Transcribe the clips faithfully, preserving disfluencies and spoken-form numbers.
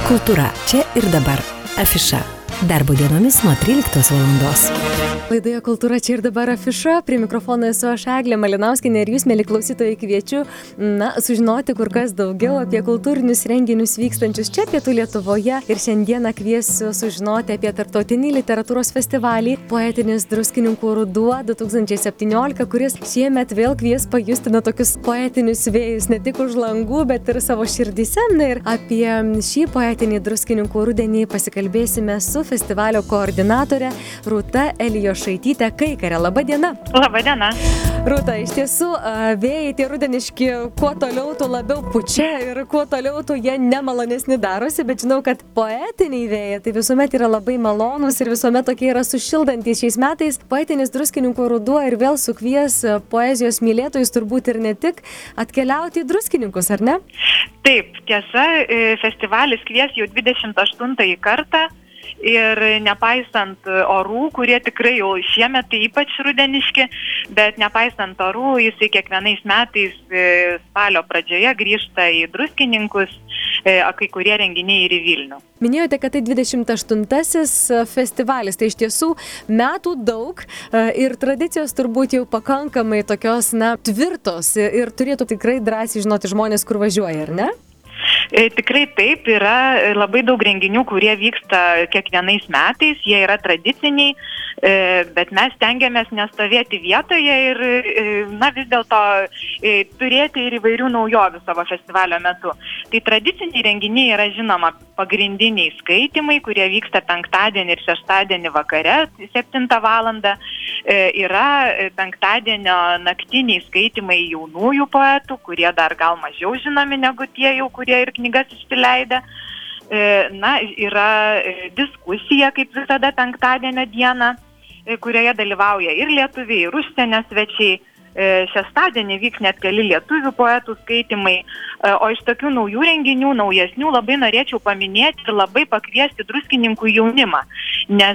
Kultūra čia ir dabar. Afiša. Darbo dienomis nuo tryliktos valandos. Laidoje Kultūra čia ir dabar afiša. Prie mikrofono esu aš Eglė Malinauskienė ir jūs, mieli klausytojai, kviečiu na, sužinoti kur kas daugiau apie kultūrinius renginius vykstančius čia Pietų Lietuvoje. Ir šiandieną kviesiu sužinoti apie tarptautinį literatūros festivalį Poetinis druskininkų ruduo du tūkstančiai septyniolika, kuris šiemet vėl kvies pajusti na, tokius poetinius vėjus ne tik už langų, bet ir savo širdyse. Na, ir apie šį poetinį druskininkų rudenį pasikalbėsime su festivalio koordinatorė Rūta Elijošaitytė Kaikarė. Labą dieną. Labą dieną. Rūta, iš tiesų, vėjai tie rudeniški, kuo toliau, tuo labiau pučia ir kuo toliau, tuo jie nemalonesni darosi, bet žinau, kad poetiniai vėjai tai visuomet yra labai malonus ir visuomet tokie yra sušildantys. Šiais metais poetinis druskininkų ruduo ir vėl sukvies poezijos mylėtojus turbūt ir ne tik atkeliauti į druskininkus, ar ne? Taip, tiesa, festivalis kvies jau dvidešimt aštuntąjį kartą. Ir nepaisant orų, kurie tikrai jau šiemet tai ypač rudeniški, bet nepaisant orų, jisai kiekvienais metais spalio pradžioje grįžta į druskininkus, kai kurie renginiai ir į Vilnių. Minėjote, kad tai dvidešimt aštuntasis festivalis, tai iš tiesų metų daug ir tradicijos turbūt jau pakankamai tokios, na, tvirtos ir turėtų tikrai drąsiai žinoti žmonės, kur važiuoja, ar ne? Tikrai taip, yra labai daug renginių, kurie vyksta kiekvienais metais, jie yra tradiciniai, bet mes stengiamės nestovėti vietoje ir na, vis dėlto turėti ir įvairių naujovių savo festivalio metu. Tai tradiciniai renginiai yra žinoma pagrindiniai skaitymai, kurie vyksta penktadienį ir šeštadienį vakare, septintą valandą. Yra penktadienio naktiniai skaitymai jaunųjų poetų, kurie dar gal mažiau žinomi negu tie jau, kurie ir knygas išsileidę. Na, yra diskusija, kaip visada, penktadienio dieną, kurioje dalyvauja ir lietuviai, ir užsienio svečiai. Šeštadienį vyks net keli lietuvių poetų skaitymai, o iš tokių naujų renginių, naujesnių, labai norėčiau paminėti ir labai pakviesti druskininkų jaunimą, nes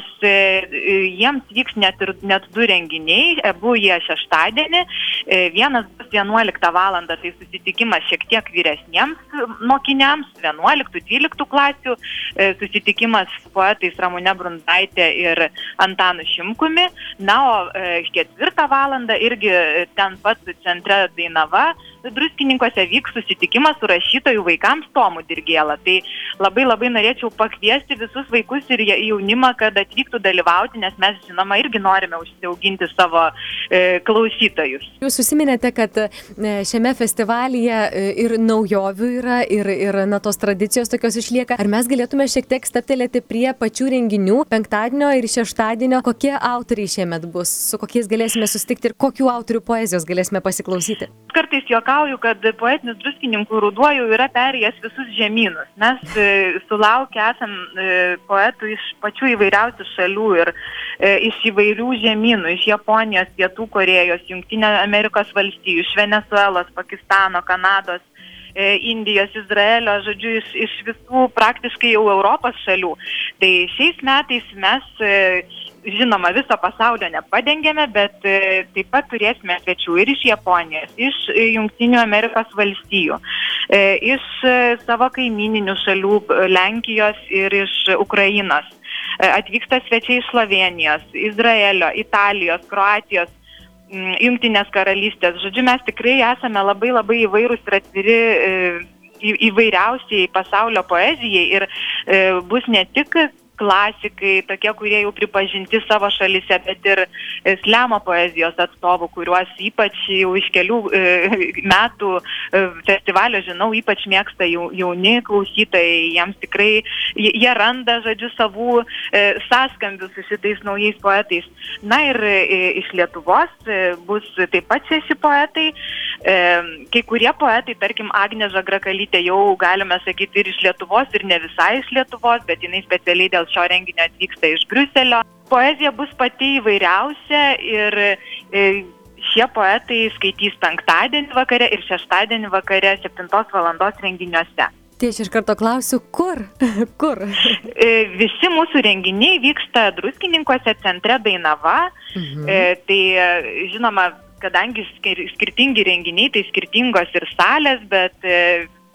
jiems vyks net, ir, net du renginiai, abu jie šeštadienį, vienas bus vienuoliktą valandą, tai susitikimas šiek tiek vyresniems mokiniams, vienuoliktų dvyliktų klasių, susitikimas su poetais Ramune Brundaitė ir Antanu Šimkumi, na, o ketvirtą valandą irgi ten pat centre Dainava, druskininkose vyks susitikimas su rašytojų vaikams Tomu Dirgėla. Tai labai labai norėčiau pakviesti visus vaikus ir jaunimą, kad atvyktų dalyvauti, nes mes, žinoma, irgi norime užsiauginti savo e, klausytojus. Jūs užsiminėte, kad šiame festivalyje ir naujovių yra, ir, ir na, tos tradicijos tokios išlieka. Ar mes galėtume šiek tiek staptelėti prie pačių renginių penktadienio ir šeštadienio? Kokie autoriai šiemet bus? Su kokiais galėsime susitikti ir kokių autorių poezijos galėsime pasiklausyti? Kartais juokauju, kad poetinis druskininkų ruduo jau yra perėjęs visus žemynus. Mes e, sulaukę esam e, poetų iš pačių įvairiausių šalių ir e, iš įvairių žemynų, iš Japonijos, Pietų Korėjos, Jungtinių Amerikos valstijų, iš Venezuelos, Pakistano, Kanados, e, Indijos, Izraelio, žodžiu, iš, iš visų praktiškai jau Europos šalių. Tai šiais metais mes e, žinoma, viso pasaulio nepadengėme, bet e, taip pat turėsime svečių ir iš Japonijos, iš Jungtinių Amerikos valstijų, e, iš e, savo kaimininių šalių, Lenkijos ir iš Ukrainos. E, atvyksta svečiai iš Slovenijos, Izraelio, Italijos, Kroatijos, m, Jungtinės karalystės. Žodžiu, mes tikrai esame labai labai įvairūs ir atviri e, į, įvairiausiai pasaulio poezijai ir e, bus ne tik klasikai, tokie, kurie jau pripažinti savo šalyse, bet ir slemo poezijos atstovų, kuriuos ypač jau iš kelių e, metų e, festivalio, žinau, ypač mėgsta jau, jauni klausytojai, jiems tikrai, jie randa, žodžiu, savų e, sąskambių su šitais naujais poetais. Na ir e, iš Lietuvos e, bus taip pat šeši poetai, e, kai kurie poetai, tarkim, Agnė Žagrakalytė, jau galime sakyti ir iš Lietuvos, ir ne visai iš Lietuvos, bet jinai specialiai dėl šio renginio atvyksta iš Briuselio. Poezija bus pati įvairiausia ir e, šie poetai skaitys penktadienį vakare ir šeštadienį vakare septintos valandos renginiuose. Tai aš iš karto klausiu, kur? kur? E, visi mūsų renginiai vyksta druskininkuose centre Dainava. Mhm. E, tai, žinoma, kadangi skir- skirtingi renginiai, tai skirtingos ir salės, bet e,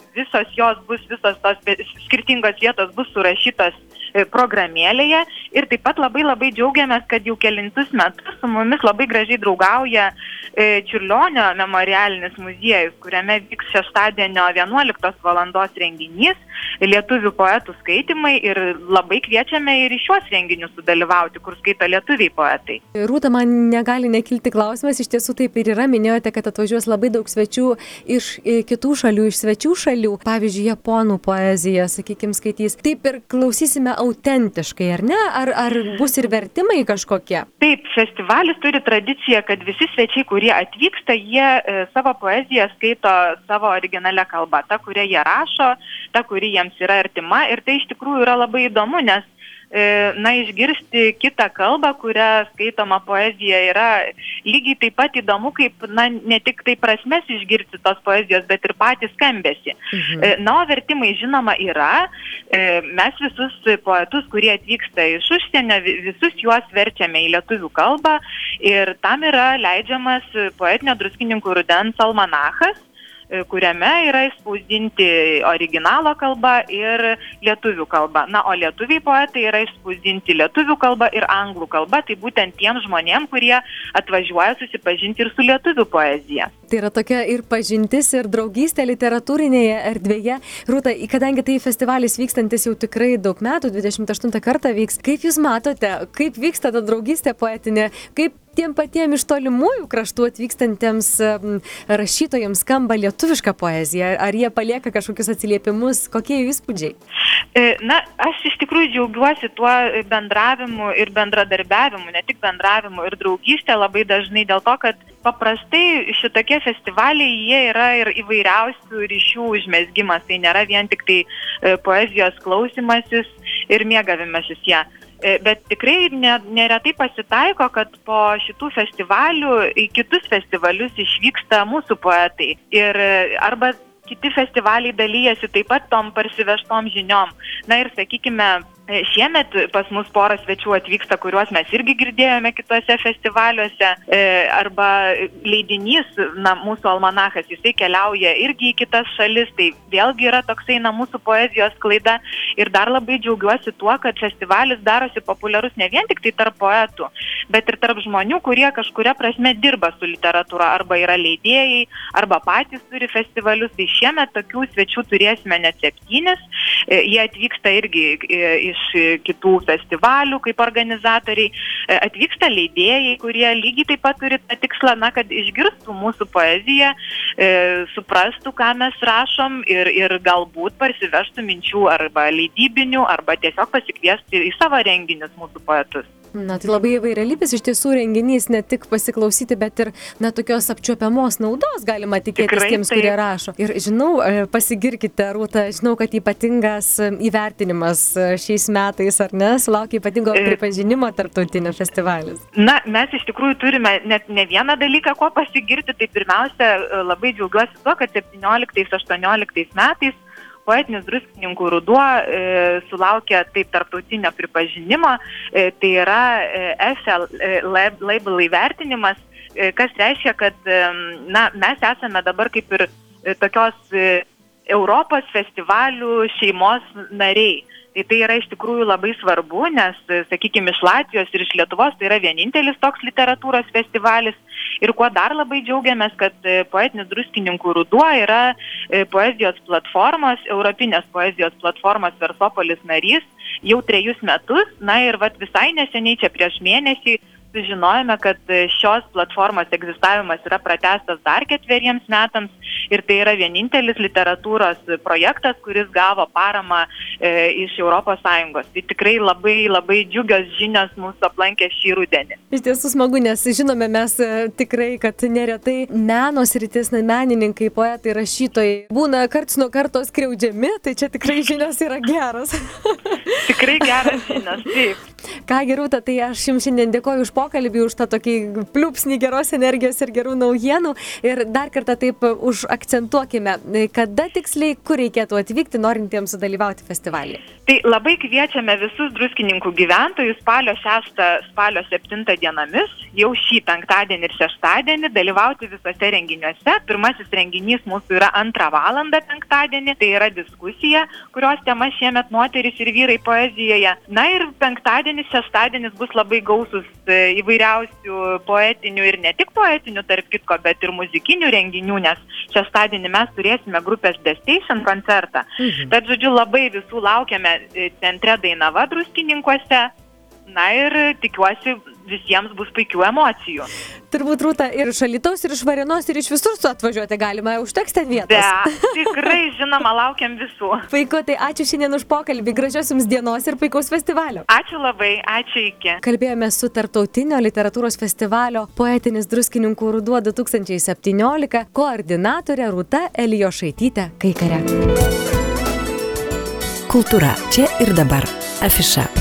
visos jos bus, visos tos skirtingos vietos bus surašytos programėlėje ir taip pat labai labai džiaugiamės, kad jau kelintus metus su mumis labai gražiai draugauja Čiurlionio memorialinis muziejus, kuriame vyks šeštadienio vienuoliktos valandos renginys, lietuvių poetų skaitimai ir labai kviečiame ir į šiuos renginius sudalyvauti, kur skaito lietuviai poetai. Rūta, man negali nekilti klausimas, iš tiesų taip ir yra, minėjote, kad atvažiuos labai daug svečių iš kitų šalių, iš svečių šalių, pavyzdžiui, japonų poeziją, sakykime, skaitys. Taip ir klausysime autentiškai, ar ne? Ar, ar bus ir vertimai kažkokie? Taip, festivalis turi tradiciją, kad visi svečiai, kurie atvyksta, jie e, savo poeziją skaito savo originalią kalbą, ta, kurią jie rašo, ta, kuri jiems yra artima ir tai iš tikrųjų yra labai įdomu, nes na, išgirsti kitą kalbą, kurią skaitoma poezija yra lygiai taip pat įdomu, kaip, na, ne tik tai prasmes išgirsti tos poezijos, bet ir patys skambesi. Mhm. Na, o vertimai žinoma yra. Mes visus poetus, kurie atvyksta iš užsienio, visus juos verčiame į lietuvių kalbą ir tam yra leidžiamas Poetinio Druskininkų rudens almanachas, kuriame yra išspausdinti originalo kalba ir lietuvių kalba. Na, o lietuviai poetai yra išspausdinti lietuvių kalba ir anglų kalba, tai būtent tiem žmonėm, kurie atvažiuoja susipažinti ir su lietuvių poezija. Tai yra tokia ir pažintis, ir draugystė literatūrinėje erdvėje. Rūta, kadangi tai festivalis vykstantis jau tikrai daug metų, dvidešimt aštuntą kartą vyks, kaip jūs matote, kaip vyksta ta draugystė poetinė, kaip tiem patiem iš tolimųjų kraštų atvykstantiems rašytojams skamba lietuviška poezija? Ar jie palieka kažkokius atsiliepimus? Kokie jų įspūdžiai? Na, aš iš tikrųjų džiaugiuosi tuo bendravimu ir bendradarbiavimu, ne tik bendravimu ir draugystė labai dažnai dėl to, kad paprastai šitokie festivaliai jie yra ir įvairiausių ryšių užmezgimas, tai nėra vien tik tai poezijos klausimasis ir mėgavimasis ją. Bet tikrai neretai pasitaiko, kad po šitų festivalių į kitus festivalius išvyksta mūsų poetai. Ir arba kiti festivaliai dalyjasi taip pat tom parsivežtom žiniom. Na ir sakykime, šiemet pas mus porą svečių atvyksta, kuriuos mes irgi girdėjome kitose festivaliuose, arba leidinys, na, mūsų almanachas, jisai keliauja irgi į kitas šalis, tai vėlgi yra toksai, na, mūsų poezijos sklaida ir dar labai džiaugiuosi tuo, kad festivalis darosi populiarus ne vien tik tai tarp poetų, bet ir tarp žmonių, kurie kažkuria prasme dirba su literatūra, arba yra leidėjai, arba patys turi festivalius, tai šiemet tokių svečių turėsime net septynis, jie atvyksta irgi iš kitų festivalių kaip organizatoriai, atvyksta leidėjai, kurie lygiai taip pat turi tą tikslą, na, kad išgirstų mūsų poeziją, e, suprastų, ką mes rašom ir, ir galbūt parsivežtų minčių arba leidybinių, arba tiesiog pasikviesti į savo renginius mūsų poetus. Na, tai labai įvairialypis iš tiesų renginys, ne tik pasiklausyti, bet ir, na, tokios apčiuopiamos naudos galima tikėtis Tikrai, tiems, kurie rašo. Ir žinau, pasigirkite, Rūta, žinau, kad ypatingas įvertinimas šiais metais, ar ne, sulaukia ypatingo pripažinimo tarptautinio festivalis. Na, mes iš tikrųjų turime net ne vieną dalyką, kuo pasigirti, tai pirmiausia, labai džiaugiuosi tuo, kad septynioliktais aštuonioliktais metais Poetinis Druskininkų ruduo e, sulaukė taip tarptautinio pripažinimo, e, tai yra e, F L e, label įvertinimas, e, kas reiškia, kad e, na, mes esame dabar kaip ir e, tokios e, Europos festivalių šeimos nariai. Tai tai yra iš tikrųjų labai svarbu, nes, sakykime, iš Latvijos ir iš Lietuvos tai yra vienintelis toks literatūros festivalis. Ir kuo dar labai džiaugiamės, kad Poetinis Druskininkų ruduo yra poezijos platformos, Europinės poezijos platformos Versopolis narys jau trejus metus. Na ir vat visai neseniai čia prieš mėnesį sužinojome, kad šios platformos egzistavimas yra pratęstas dar ketveriems metams ir tai yra vienintelis literatūros projektas, kuris gavo paramą e, iš Europos Sąjungos. Tai tikrai labai, labai džiugios žinios mūsų aplankė šį rudenį. Iš tiesų smagu, nes žinome mes tikrai, kad neretai meno sritis, menininkai, poetai, rašytojai būna karts nuo karto skriaudžiami, tai čia tikrai žinios yra geros. Tikrai geras žinios, taip. Kągi, Rūta, tai aš jums šiandien dėkoju už pokalbį, už tą tokį pliūpsnį geros energijos ir gerų naujienų. Ir dar kartą taip užakcentuokime, kada tiksliai, kur reikėtų atvykti norintiems sudalyvauti festivalyje. Tai labai kviečiame visus Druskininkų gyventojus spalio šeštą, spalio septintą dienomis, jau šį penktadienį ir šeštadienį dalyvauti visose renginiuose. Pirmasis renginys mūsų yra antrą valandą penktadienį, tai yra diskusija, kurios tema šiemet moterys ir vyrai poezijoje. Na ir penktadienis, šeštadienis bus labai gausus įvairiausių poetinių ir ne tik poetinių, tarp kitko, bet ir muzikinių renginių, nes šeštadienį mes turėsime grupės The Station koncertą. Mhm. Tad, žodžiu, labai visų laukiame centre Dainava Druskininkuose. Na ir tikiuosi, visiems bus puikių emocijų. Turbūt, Rūta, ir iš Alytaus, ir iš Varėnos, ir iš visur su atvažiuoti galima, užteks ten vietos. Be, tikrai, žinoma, laukiam visų. Puiku, tai ačiū šiandien už pokalbį, gražios jums dienos ir puikaus festivalio. Ačiū labai, ačiū iki. Kalbėjome su Tarptautinio literatūros festivalio Poetinis Druskininkų ruduo du tūkstančiai septyniolika koordinatorė Rūta Elijošaitytė Kaikarė. Kultūra čia ir dabar. Afiša.